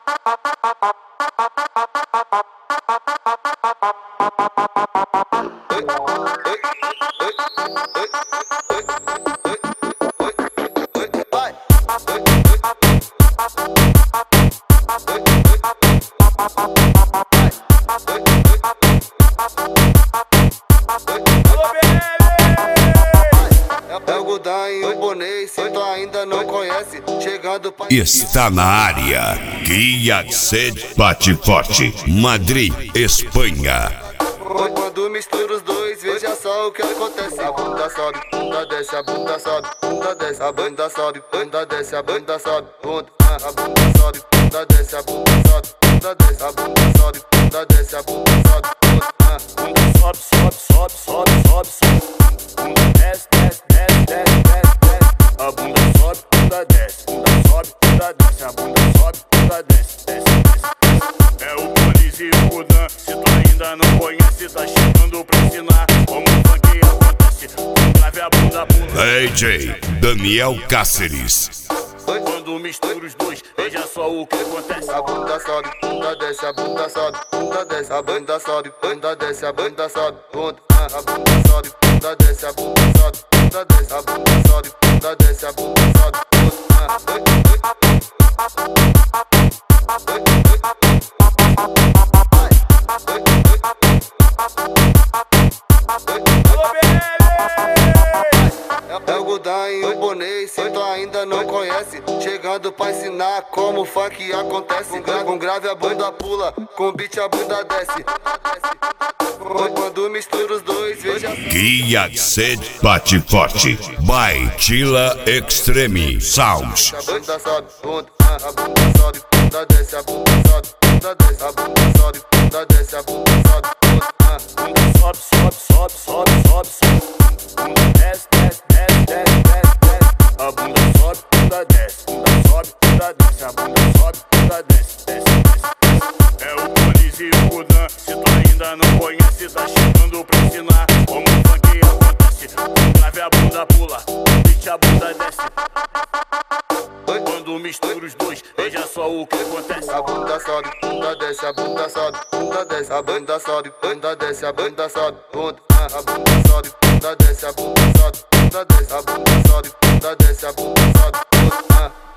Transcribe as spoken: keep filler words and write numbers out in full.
Está na área, Guia Sede Bate Forte, Madrid, Espanha. Quando mistura os dois, veja só o que acontece. A bunda sobe, bunda desce, a bunda sobe, bunda desce, a bunda sobe, bunda desce, a bunda sobe, bunda, a bunda sobe, bunda desce, a bunda sobe, bunda desce, a bunda sobe, bunda desce, a bunda sobe, bunda, bunda sobe, sobe, sobe, sobe, sobe, sobe, bunda desce, desce, desce, desce, desce, desce, a bunda sobe, bunda desce, bunda sobe, bunda desce, a bunda sobe, bunda desce, desce, desce. É o Police e o Gudan, se tu ainda não conhece, tá chegando pra ensinar como o funk acontece. Um grave a bunda pula. D J Daniel Cáceres. Quando mistura os dois, veja só o que acontece. A bunda sobe, bunda desce, a bunda sobe, bunda desce, a bunda sobe, bunda desce, a bunda sobe, bunda, a bunda sobe, bunda desce, a bunda sobe, bunda desce, a bunda sobe, bunda desce, a bunda sobe, bunda. É o Gudan e o Bonet, se tu ainda não conhece, chegando pra ensinar como o funk acontece. Com grave, com grave a bunda pula, com beat a bunda desce. Quando mistura os dois, veja. Guia Sede Bate Forte, by Tila Extreme Sounds. A bunda sobe, bunda, a bunda sobe, bunda desce, a bunda sobe, bunda desce, a bunda sobe, bunda desce, a bunda sobe, bunda sobe, sobe, sobe, sobe, sobe, sobe, bunda desce, desce, desce, desce, desce, desce, a bunda sobe, bunda desce, bunda sobe, bunda desce, a bunda sobe, bunda desce, desce, desce. É o Police e o Gudan, se tu ainda não conhece, tá chegando pra ensinar como o funk acontece. Um grave a bunda pula, beat a bunda desce. Quando mistura os dois, veja só o que acontece. A bunda sobe, bunda desce, a bunda sobe, bunda desce, a bunda sobe, bunda desce, a bunda sobe, bunda, a bunda sobe, bunda desce, a bunda sobe, bunda desce, a bunda sobe, bunda desce, a bunda sobe, bunda.